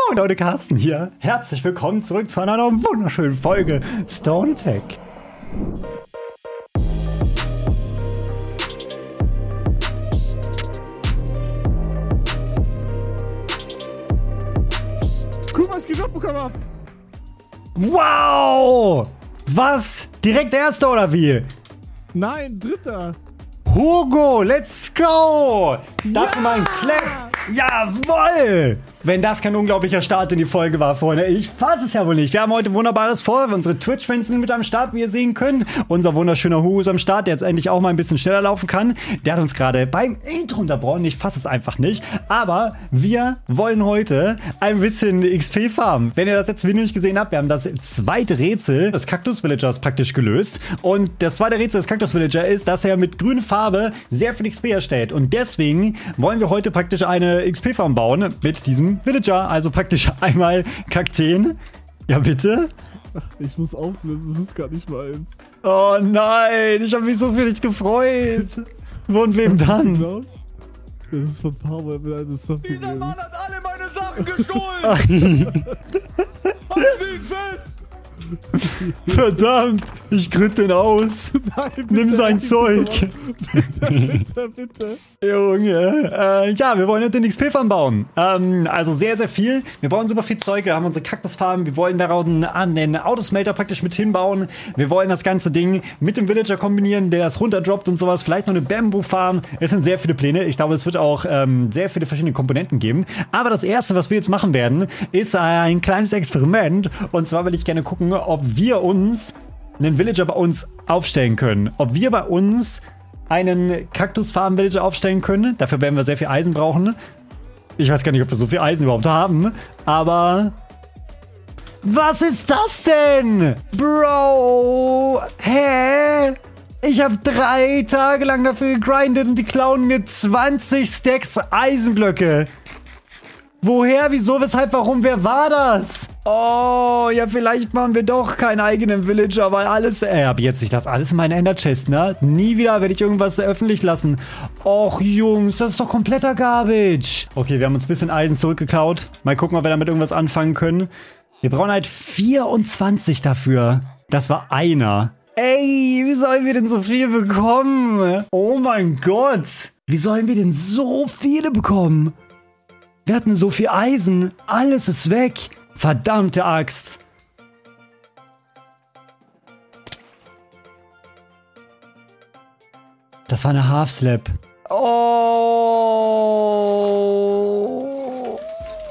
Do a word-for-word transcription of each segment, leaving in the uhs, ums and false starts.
Moin Leute, Carsten hier. Herzlich willkommen zurück zu einer neuen wunderschönen Folge Stone Tech. Guck mal, was ich gedroppt bekommen hab. Wow! Was? Direkt erster oder wie? Nein, dritter. Hugo, let's go! Dafür ja! Mal ein Clap. Jawoll! Wenn das kein unglaublicher Start in die Folge war, Freunde, ich fasse es ja wohl nicht. Wir haben heute Wunderbares vor. Unsere Twitch-Fans sind mit am Start, wie ihr sehen könnt. Unser wunderschöner Hugo ist am Start, der jetzt endlich auch mal ein bisschen schneller laufen kann. Der hat uns gerade beim Intro unterbrochen. Ich fasse es einfach nicht. Aber wir wollen heute ein bisschen X P farmen. Wenn ihr das letzte Video nicht gesehen habt, wir haben das zweite Rätsel des Cactus Villagers praktisch gelöst. Und das zweite Rätsel des Cactus Villager ist, dass er mit grüner Farbe sehr viel X P erstellt. Und deswegen wollen wir heute praktisch eine X P-Farm bauen mit diesem Villager, also praktisch einmal Kakteen. Ja, bitte? Ich muss auflösen, das ist gar nicht meins. Oh nein, ich habe mich so für dich gefreut. Von wem dann? Das ist von Power, also Stuff Dieser gegeben. Mann hat alle meine Sachen gestohlen! Halt ihn fest! Verdammt, ich grit den aus. Nein, bitte, Nimm sein Zeug. Bitte, bitte, bitte. Junge, äh, ja, wir wollen jetzt den X P-Farm bauen. Ähm, also sehr, sehr viel. Wir brauchen super viel Zeug, wir haben unsere Kaktusfarm, wir wollen daraus an den Autosmelter praktisch mit hinbauen. Wir wollen das ganze Ding mit dem Villager kombinieren, der das runterdroppt und sowas. Vielleicht noch eine Bamboo-Farm. Es sind sehr viele Pläne. Ich glaube, es wird auch ähm, sehr viele verschiedene Komponenten geben. Aber das Erste, was wir jetzt machen werden, ist ein kleines Experiment. Und zwar will ich gerne gucken, ob wir uns einen Villager bei uns aufstellen können. Ob wir bei uns einen Kaktusfarm-Villager aufstellen können. Dafür werden wir sehr viel Eisen brauchen. Ich weiß gar nicht, ob wir so viel Eisen überhaupt haben. Aber was ist das denn? Bro! Hä? Ich habe drei Tage lang dafür gegrindet und die klauen mir zwanzig Stacks Eisenblöcke. Woher, wieso, weshalb, warum, wer war das? Oh, ja, vielleicht machen wir doch keinen eigenen Villager, weil alles... Äh, ab jetzt ich das alles in meinen Ender Chest, ne? Nie wieder werde ich irgendwas öffentlich lassen. Och, Jungs, das ist doch kompletter Garbage. Okay, wir haben uns ein bisschen Eisen zurückgeklaut. Mal gucken, ob wir damit irgendwas anfangen können. Wir brauchen halt vierundzwanzig dafür. Das war einer. Ey, wie sollen wir denn so viel bekommen? Oh mein Gott. Wie sollen wir denn so viele bekommen? Wir hatten so viel Eisen. Alles ist weg. Verdammte Axt. Das war eine Half-Slap. Oh.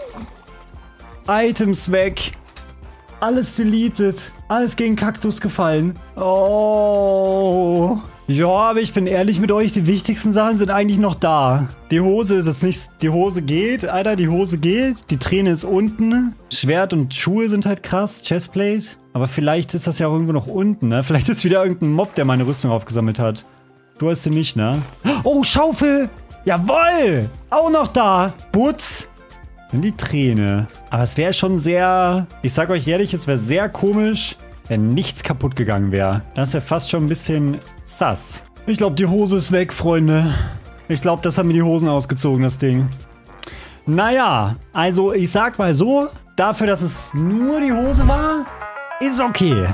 Items weg. Alles deleted. Alles gegen Kaktus gefallen. Oh. Ja, aber ich bin ehrlich mit euch, die wichtigsten Sachen sind eigentlich noch da. Die Hose ist jetzt nicht... Die Hose geht, Alter, die Hose geht. Die Träne ist unten. Schwert und Schuhe sind halt krass. Chestplate. Aber vielleicht ist das ja auch irgendwo noch unten, ne? Vielleicht ist wieder irgendein Mob, der meine Rüstung aufgesammelt hat. Du hast sie nicht, ne? Oh, Schaufel! Jawoll! Auch noch da! Butz! Und die Träne. Aber es wäre schon sehr... Ich sag euch ehrlich, es wäre sehr komisch, wenn nichts kaputt gegangen wäre. Das wäre fast schon ein bisschen sass. Ich glaube, die Hose ist weg, Freunde. Ich glaube, das hat mir die Hosen ausgezogen, das Ding. Naja, also ich sag mal so, dafür, dass es nur die Hose war, ist okay.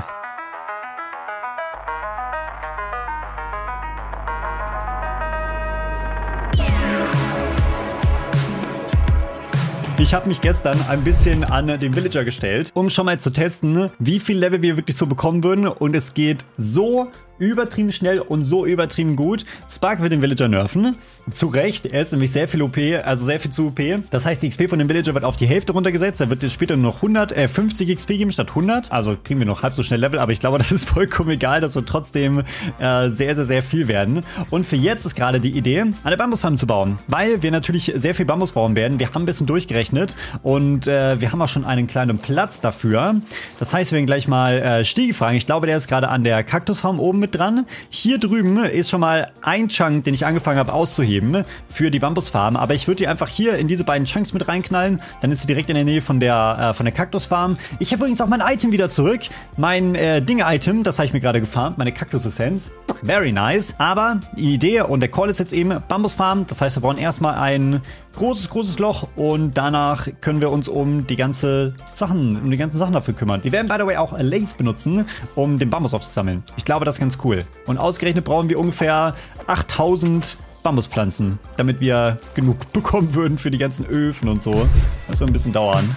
Ich habe mich gestern ein bisschen an den Villager gestellt, um schon mal zu testen, wie viel Level wir wirklich so bekommen würden. Und es geht so übertrieben schnell und so übertrieben gut. Spark wird den Villager nerven. Zu Recht, er ist nämlich sehr viel O P, also sehr viel zu O P. Das heißt, die X P von dem Villager wird auf die Hälfte runtergesetzt. Er wird später nur noch hundert, äh, fünfzig X P geben statt hundert. Also kriegen wir noch halb so schnell Level, aber ich glaube, das ist vollkommen egal. Das wird trotzdem äh, sehr, sehr, sehr viel werden. Und für jetzt ist gerade die Idee, eine Bambusfarm zu bauen, weil wir natürlich sehr viel Bambus bauen werden. Wir haben ein bisschen durchgerechnet und äh, wir haben auch schon einen kleinen Platz dafür. Das heißt, wir werden gleich mal äh, Stiegi fragen. Ich glaube, der ist gerade an der Kaktusfarm oben mit dran. Hier drüben ist schon mal ein Chunk, den ich angefangen habe auszuheben für die Bambusfarm. Aber ich würde die einfach hier in diese beiden Chunks mit reinknallen. Dann ist sie direkt in der Nähe von der, äh, von der Kaktusfarm. Ich habe übrigens auch mein Item wieder zurück. Mein äh, Dinge-Item, das habe ich mir gerade gefarmt. Meine Kaktus-Essenz. Very nice. Aber die Idee und der Call ist jetzt eben Bambusfarm. Das heißt, wir brauchen erstmal ein Großes, großes Loch und danach können wir uns um die ganze Sachen, um die ganzen Sachen dafür kümmern. Wir werden, by the way, auch Allays benutzen, um den Bambus aufzusammeln. Ich glaube, das ist ganz cool. Und ausgerechnet brauchen wir ungefähr achttausend Bambuspflanzen, damit wir genug bekommen würden für die ganzen Öfen und so. Das wird ein bisschen dauern.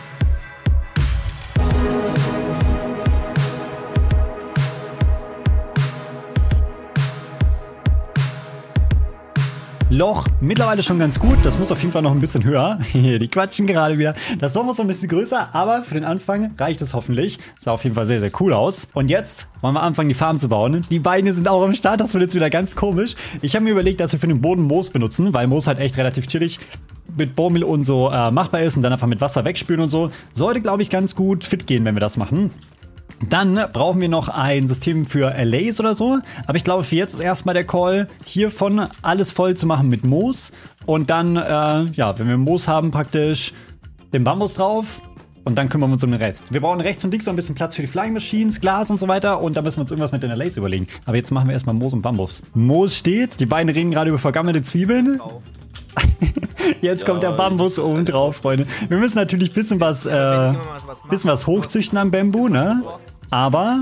Loch mittlerweile schon ganz gut. Das muss auf jeden Fall noch ein bisschen höher. Die quatschen gerade wieder. Das Loch muss noch ein bisschen größer, aber für den Anfang reicht es hoffentlich. Sah auf jeden Fall sehr, sehr cool aus. Und jetzt wollen wir anfangen, die Farm zu bauen. Die Beine sind auch am Start. Das wird jetzt wieder ganz komisch. Ich habe mir überlegt, dass wir für den Boden Moos benutzen, weil Moos halt echt relativ chillig mit Bohrmehl und so äh, machbar ist und dann einfach mit Wasser wegspülen und so. Sollte, glaube ich, ganz gut fit gehen, wenn wir das machen. Dann brauchen wir noch ein System für Allays oder so. Aber ich glaube, für jetzt ist erstmal der Call, hiervon alles voll zu machen mit Moos. Und dann, äh, ja, wenn wir Moos haben, praktisch den Bambus drauf. Und dann kümmern wir uns um den Rest. Wir brauchen rechts und links so ein bisschen Platz für die Flying Machines, Glas und so weiter. Und da müssen wir uns irgendwas mit den Allays überlegen. Aber jetzt machen wir erstmal Moos und Bambus. Moos steht. Die beiden reden gerade über vergammelte Zwiebeln. Jetzt kommt der Bambus oben drauf, Freunde. Wir müssen natürlich ein bisschen was, äh, bisschen was hochzüchten am Bambu, ne? Aber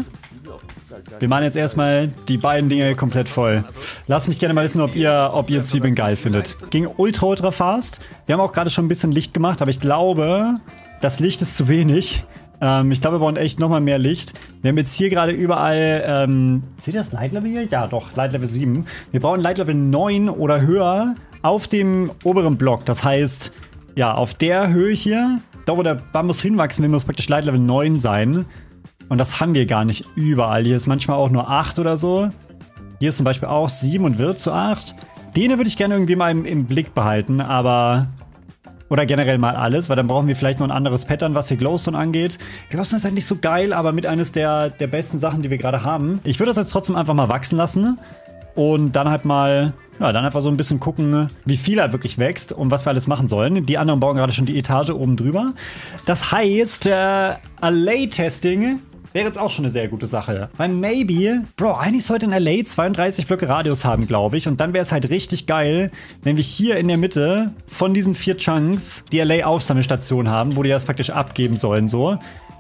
wir machen jetzt erstmal die beiden Dinge komplett voll. Lasst mich gerne mal wissen, ob ihr, ob ihr Zwiebeln geil findet. Ging ultra, ultra fast. Wir haben auch gerade schon ein bisschen Licht gemacht, aber ich glaube, das Licht ist zu wenig. Ähm, ich glaube, wir brauchen echt nochmal mehr Licht. Wir haben jetzt hier gerade überall, ähm, seht ihr das Light Level hier? Ja, doch, Light Level sieben. Wir brauchen Light Level neun oder höher auf dem oberen Block. Das heißt, ja, auf der Höhe hier, da wo der Bambus hinwachsen will, muss praktisch Light Level neun sein. Und das haben wir gar nicht überall. Hier ist manchmal auch nur acht oder so. Hier ist zum Beispiel auch sieben und wird zu acht. Den würde ich gerne irgendwie mal im, im Blick behalten, aber... Oder generell mal alles, weil dann brauchen wir vielleicht noch ein anderes Pattern, was hier Glowstone angeht. Glowstone ist halt nicht so geil, aber mit eines der, der besten Sachen, die wir gerade haben. Ich würde das jetzt trotzdem einfach mal wachsen lassen. Und dann halt mal, ja, dann einfach so ein bisschen gucken, wie viel halt wirklich wächst und was wir alles machen sollen. Die anderen bauen gerade schon die Etage oben drüber. Das heißt, äh, Allay-Testing wäre jetzt auch schon eine sehr gute Sache. Weil maybe, Bro, eigentlich sollte ein Allay zweiunddreißig Blöcke Radius haben, glaube ich. Und dann wäre es halt richtig geil, wenn wir hier in der Mitte von diesen vier Chunks die Allay-Aufsammelstation haben, wo die das praktisch abgeben sollen, so.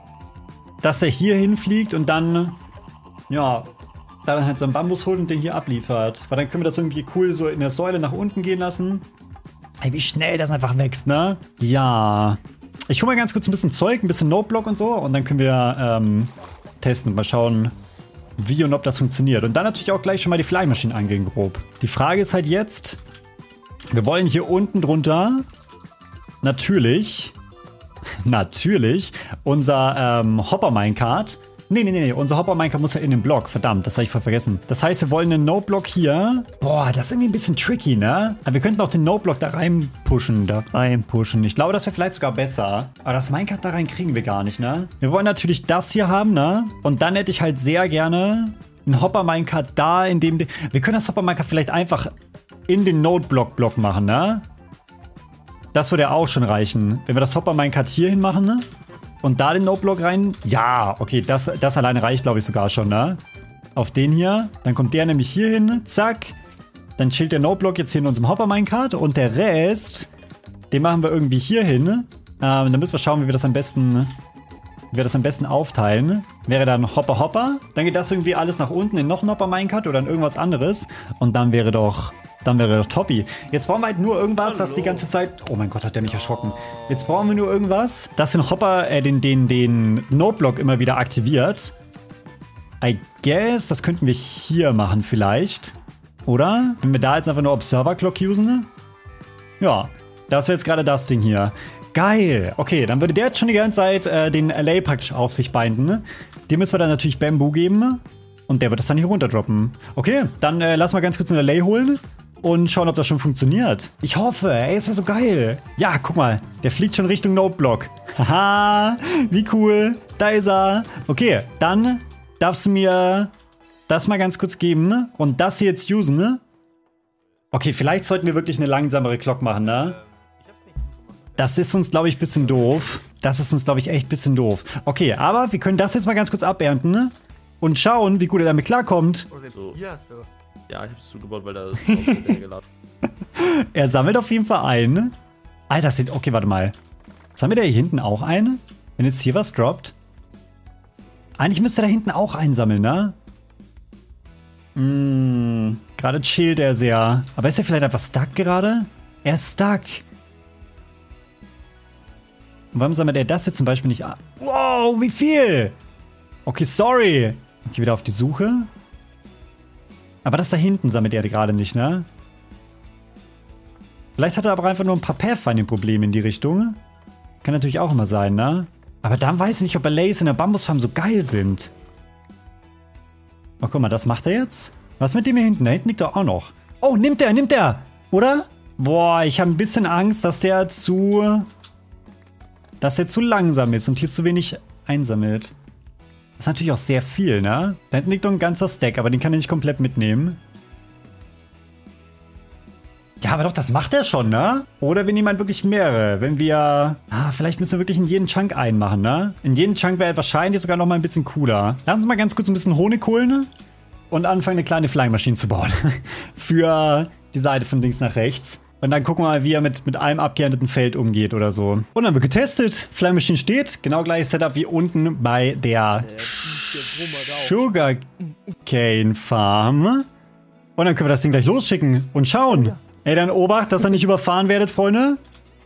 Dass er hier hinfliegt und dann, ja, dann halt so einen Bambus holt und den hier abliefert. Weil dann können wir das irgendwie cool so in der Säule nach unten gehen lassen. Ey, wie schnell das einfach wächst, ne? Ja. Ich hole mal ganz kurz ein bisschen Zeug, ein bisschen Noteblock und so. Und dann können wir ähm, testen und mal schauen, wie und ob das funktioniert. Und dann natürlich auch gleich schon mal die Fly Machine angehen, grob. Die Frage ist halt jetzt, wir wollen hier unten drunter natürlich, natürlich unser ähm, Hopper Minecart. Nee, nee, nee, unser Hopper Minecart muss ja in den Block. Verdammt, das habe ich voll vergessen. Das heißt, wir wollen einen No-Block hier. Boah, das ist irgendwie ein bisschen tricky, ne? Aber wir könnten auch den No-Block da rein pushen, da rein pushen. Ich glaube, das wäre vielleicht sogar besser. Aber das Minecart da rein kriegen wir gar nicht, ne? Wir wollen natürlich das hier haben, ne? Und dann hätte ich halt sehr gerne einen Hopper Minecart da, in dem... Wir können das Hopper Minecart vielleicht einfach in den Node-Block-Block machen, ne? Das würde ja auch schon reichen. Wenn wir das Hopper Minecart hier hin machen, ne? Und da den Node-Block rein. Ja, okay, das, das alleine reicht, glaube ich, sogar schon, ne? Auf den hier. Dann kommt der nämlich hier hin. Zack. Dann chillt der Node-Block jetzt hier in unserem Hopper-Minecart. Und der Rest, den machen wir irgendwie hier hin. Ähm, dann müssen wir schauen, wie wir das am besten, wie wir das am besten aufteilen. Wäre dann Hopper-Hopper. Dann geht das irgendwie alles nach unten in noch ein Hopper-Minecart oder in irgendwas anderes. Und dann wäre doch... Dann wäre doch Toppi. Jetzt brauchen wir halt nur irgendwas, das die ganze Zeit... Oh mein Gott, hat der mich erschrocken. Jetzt brauchen wir nur irgendwas, das den Hopper, äh, den, den, den Node-Block immer wieder aktiviert. I guess, das könnten wir hier machen vielleicht. Oder? Wenn wir da jetzt einfach nur Observer-Clock usen? Ja, das wäre jetzt gerade das Ding hier. Geil. Okay, dann würde der jetzt schon die ganze Zeit äh, den Allay praktisch auf sich binden. Dem müssen wir dann natürlich Bamboo geben. Und der wird das dann hier runterdroppen. Okay, dann äh, lass mal ganz kurz einen Allay holen. Und schauen, ob das schon funktioniert. Ich hoffe, ey, es wäre so geil. Ja, guck mal, der fliegt schon Richtung Node-Block. Haha, wie cool. Da ist er. Okay, dann darfst du mir das mal ganz kurz geben. Und das hier jetzt usen, ne? Okay, vielleicht sollten wir wirklich eine langsamere Clock machen, ne? Das ist uns, glaube ich, ein bisschen doof. Das ist uns, glaube ich, echt ein bisschen doof. Okay, aber wir können das jetzt mal ganz kurz abernten, ne? Und schauen, wie gut er damit klarkommt. So. Ja, so. Ja, ich hab's zugebaut, weil da ist geladen. Er sammelt auf jeden Fall ein. Alter, das sieht... Okay, warte mal. Jetzt haben wir da hier hinten auch eine? Wenn jetzt hier was droppt? Eigentlich müsste da hinten auch einsammeln, ne? Hm, gerade chillt er sehr. Aber ist er vielleicht einfach stuck gerade? Er ist stuck. Und warum sammelt er das jetzt zum Beispiel nicht an? Wow, wie viel? Okay, sorry. Ich gehe wieder auf die Suche. Aber das da hinten sammelt er gerade nicht, ne? Vielleicht hat er aber einfach nur ein paar Pathfinding-Probleme in die Richtung. Kann natürlich auch immer sein, ne? Aber dann weiß ich nicht, ob Allays in der Bambusfarm so geil sind. Oh, guck mal, das macht er jetzt. Was mit dem hier hinten? Da hinten liegt doch auch noch. Oh, nimmt er, nimmt er. Oder? Boah, ich habe ein bisschen Angst, dass der zu... Dass der zu langsam ist und hier zu wenig einsammelt. Das ist natürlich auch sehr viel, ne? Da hinten liegt doch ein ganzer Stack, aber den kann er nicht komplett mitnehmen. Ja, aber doch, das macht er schon, ne? Oder wir nehmen halt wirklich mehrere. Wenn wir... Ah, vielleicht müssen wir wirklich in jeden Chunk einen machen, ne? In jeden Chunk wäre wahrscheinlich sogar noch mal ein bisschen cooler. Lass uns mal ganz kurz ein bisschen Honig holen und anfangen, eine kleine Flying-Maschine zu bauen. Für die Seite von links nach rechts. Und dann gucken wir mal, wie er mit, mit einem abgeernteten Feld umgeht oder so. Und dann haben wir getestet. Flying Machine steht. Genau gleiches Setup wie unten bei der Sugarcane Farm. Und dann können wir das Ding gleich losschicken und schauen. Ey, dann Obacht, dass ihr nicht überfahren werdet, Freunde.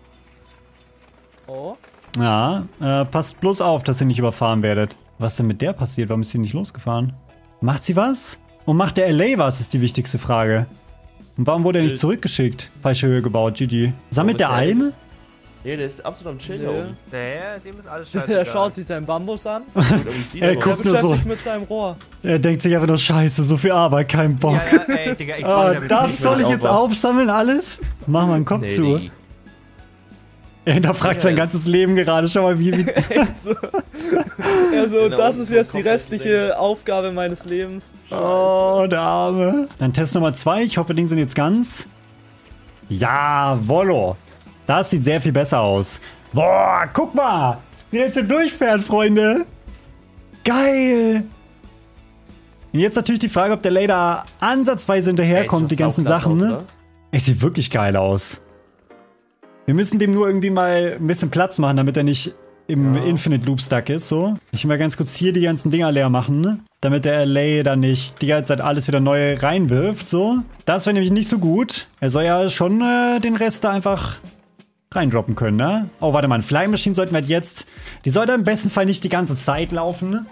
Oh. Ja, äh, passt bloß auf, dass ihr nicht überfahren werdet. Was denn mit der passiert? Warum ist sie nicht losgefahren? Macht sie was? Und macht der L A was, ist die wichtigste Frage. Und warum wurde er nicht zurückgeschickt? Falsche Höhe gebaut, G G. Sammelt der ein? Nee, der ist absolut am Chill Nö. da oben. Nee, dem ist alles scheißegal. Der schaut sich seinen Bambus an. Gut, aber ich liebe Er aber. guckt Der nur so. beschäftigt mit seinem Rohr. Er denkt sich einfach nur, scheiße, so viel Arbeit, kein Bock. Ja, ja, ey, Digga, ich Ah, brauch damit das nicht soll mehr ich jetzt sauber. aufsammeln, alles? Mach mal einen Kopf Nee, zu. nee. Er hinterfragt Ja, sein das- ganzes Leben gerade. Schau mal, wie... wie so. Also, Genau, das ist jetzt die Kopf restliche Aufgabe meines Lebens. oh, der Arme. Dann Test Nummer zwei. Ich hoffe, die Dinge sind jetzt ganz. Jawollo. Das sieht sehr viel besser aus. Boah, guck mal. Wie der jetzt hier durchfährt, Freunde. Geil. Und jetzt natürlich die Frage, ob der Lader ansatzweise hinterherkommt, Ey, die ganzen sauklasse Sachen. aus, Ne? oder? Es sieht wirklich geil aus. Wir müssen dem nur irgendwie mal ein bisschen Platz machen, damit er nicht im Ja. Infinite Loop stuck ist, so. Ich will mal ganz kurz hier die ganzen Dinger leer machen, ne? Damit der L A dann nicht die ganze Zeit alles wieder neu reinwirft, so. Das wäre nämlich nicht so gut. Er soll ja schon äh, den Rest da einfach reindroppen können, ne? Oh, warte mal, eine Flying Machine sollten wir halt jetzt... Die sollte im besten Fall nicht die ganze Zeit laufen, ne?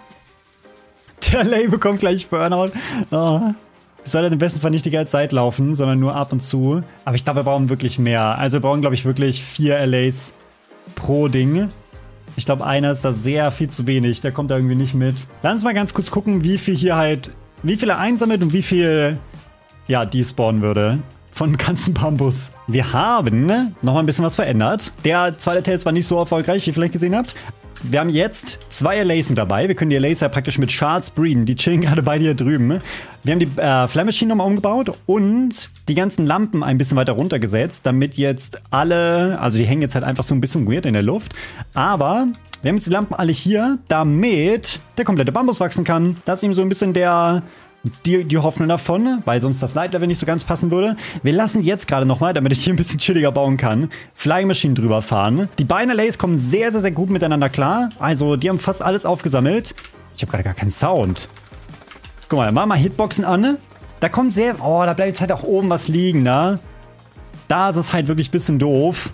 Der L A bekommt gleich Burnout. Oh. Die soll halt im besten Fall nicht die ganze Zeit laufen, sondern nur ab und zu. Aber ich glaube, wir brauchen wirklich mehr. Also wir brauchen, glaube ich, wirklich vier L As pro Ding. Ich glaube, einer ist da sehr viel zu wenig. Der kommt da irgendwie nicht mit. Lass uns mal ganz kurz gucken, wie viel hier halt, wie viel er einsammelt und wie viel, ja, despawnen würde. Von ganzen Bambus. Wir haben noch mal ein bisschen was verändert. Der zweite Test war nicht so erfolgreich, wie ihr vielleicht gesehen habt. Wir haben jetzt zwei L As mit dabei. Wir können die L As ja praktisch mit Shards breeden. Die chillen gerade beide hier drüben. Wir haben die äh, Fly Machine nochmal umgebaut und die ganzen Lampen ein bisschen weiter runtergesetzt, damit jetzt alle, also die hängen jetzt halt einfach so ein bisschen weird in der Luft. Aber wir haben jetzt die Lampen alle hier, damit der komplette Bambus wachsen kann. Das ist eben so ein bisschen der... Die, die Hoffnung davon, weil sonst das Light-Level nicht so ganz passen würde. Wir lassen jetzt gerade nochmal, damit ich hier ein bisschen chilliger bauen kann, Flying Machine drüber fahren. Die beiden L As kommen sehr, sehr, sehr gut miteinander klar. Also, die haben fast alles aufgesammelt. Ich habe gerade gar keinen Sound. Guck mal, mach mal Hitboxen an. Da kommt sehr... Oh, da bleibt jetzt halt auch oben was liegen, ne? Da ist es halt wirklich ein bisschen doof.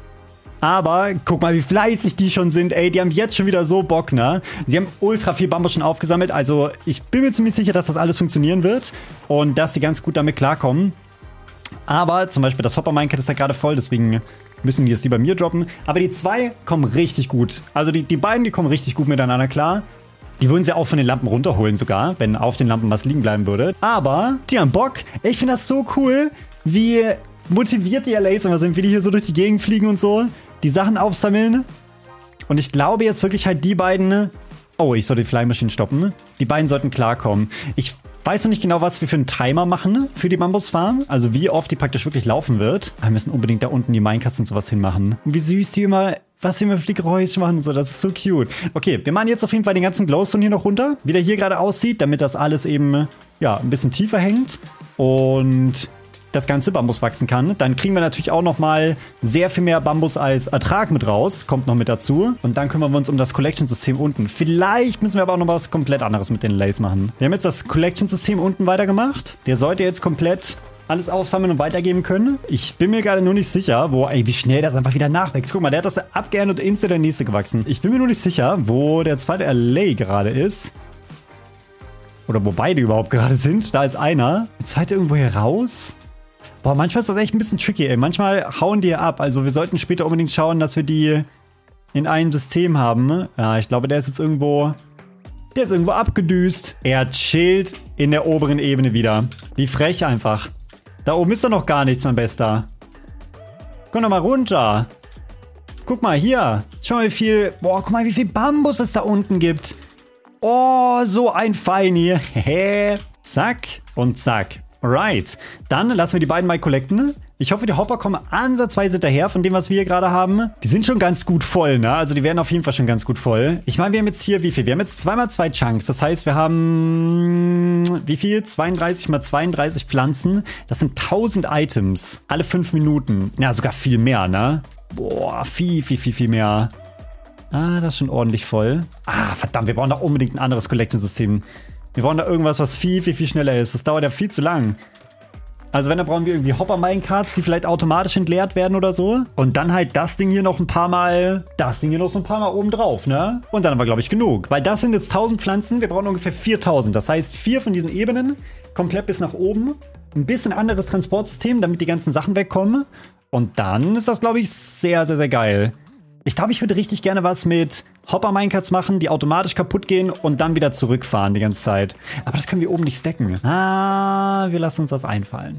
Aber guck mal, wie fleißig die schon sind, ey. Die haben jetzt schon wieder so Bock, ne? Sie haben ultra viel Bambus schon aufgesammelt. Also ich bin mir ziemlich sicher, dass das alles funktionieren wird. Und dass sie ganz gut damit klarkommen. Aber zum Beispiel das Hopper-Minecart ist ja gerade voll. Deswegen müssen die jetzt die bei mir droppen. Aber die zwei kommen richtig gut. Also die, die beiden, die kommen richtig gut miteinander klar. Die würden sie auch von den Lampen runterholen sogar, wenn auf den Lampen was liegen bleiben würde. Aber die haben Bock. Ich finde das so cool, wie motiviert die L As immer sind. Wie die hier so durch die Gegend fliegen und so. Die Sachen aufsammeln. Und ich glaube jetzt wirklich halt die beiden... Oh, ich soll die Fly Machine stoppen. Die beiden sollten klarkommen. Ich weiß noch nicht genau, was wir für einen Timer machen für die Bambusfarm. Also wie oft die praktisch wirklich laufen wird. Aber wir müssen unbedingt da unten die Minecarts und sowas hinmachen. Und wie süß die immer... Was sie immer für die Geräusche machen und so. Das ist so cute. Okay, wir machen jetzt auf jeden Fall den ganzen Glowstone hier noch runter. Wie der hier gerade aussieht, damit das alles eben... Ja, ein bisschen tiefer hängt. Und... das ganze Bambus wachsen kann. Dann kriegen wir natürlich auch nochmal sehr viel mehr Bambus als Ertrag mit raus. Kommt noch mit dazu. Und dann kümmern wir uns um das Collection-System unten. Vielleicht müssen wir aber auch noch was komplett anderes mit den Lays machen. Wir haben jetzt das Collection-System unten weitergemacht. Der sollte jetzt komplett alles aufsammeln und weitergeben können. Ich bin mir gerade nur nicht sicher, wo, ey, wie schnell das einfach wieder nachwächst. Guck mal, der hat das abgeerntet und instant der nächste gewachsen. Ich bin mir nur nicht sicher, wo der zweite L A gerade ist. Oder wo beide überhaupt gerade sind. Da ist einer. Der zweite irgendwo hier raus. Boah, manchmal ist das echt ein bisschen tricky, ey. Manchmal hauen die ab. Also wir sollten später unbedingt schauen, dass wir die in einem System haben. Ja, ich glaube, der ist jetzt irgendwo... Der ist irgendwo abgedüst. Er chillt in der oberen Ebene wieder. Wie frech einfach. Da oben ist doch noch gar nichts, mein Bester. Komm doch mal runter. Guck mal, hier. Schau mal, wie viel... Boah, guck mal, wie viel Bambus es da unten gibt. Oh, so ein Feini. Hehe. Zack und zack. Alright. Dann lassen wir die beiden mal collecten. Ich hoffe, die Hopper kommen ansatzweise hinterher von dem, was wir hier gerade haben. Die sind schon ganz gut voll, ne? Also die werden auf jeden Fall schon ganz gut voll. Ich meine, wir haben jetzt hier wie viel? Wir haben jetzt zwei mal zwei Chunks. Das heißt, wir haben... Wie viel? zweiunddreißig mal zweiunddreißig Pflanzen. Das sind tausend Items. Alle fünf Minuten. Ja, sogar viel mehr, ne? Boah, viel, viel, viel, viel mehr. Ah, das ist schon ordentlich voll. Ah, verdammt, wir brauchen da unbedingt ein anderes Collection-System. Wir brauchen da irgendwas, was viel, viel, viel schneller ist. Das dauert ja viel zu lang. Also wenn, dann brauchen wir irgendwie Hopper-Minecarts, die vielleicht automatisch entleert werden oder so. Und dann halt das Ding hier noch ein paar Mal, das Ding hier noch so ein paar Mal oben drauf, ne? Und dann haben wir, glaube ich, genug. Weil das sind jetzt tausend Pflanzen, wir brauchen ungefähr viertausend. Das heißt, vier von diesen Ebenen, komplett bis nach oben. Ein bisschen anderes Transportsystem, damit die ganzen Sachen wegkommen. Und dann ist das, glaube ich, sehr, sehr, sehr geil. Ich glaube, ich würde richtig gerne was mit Hopper-Minecarts machen, die automatisch kaputt gehen und dann wieder zurückfahren die ganze Zeit. Aber das können wir oben nicht stacken. Ah, wir lassen uns das einfallen.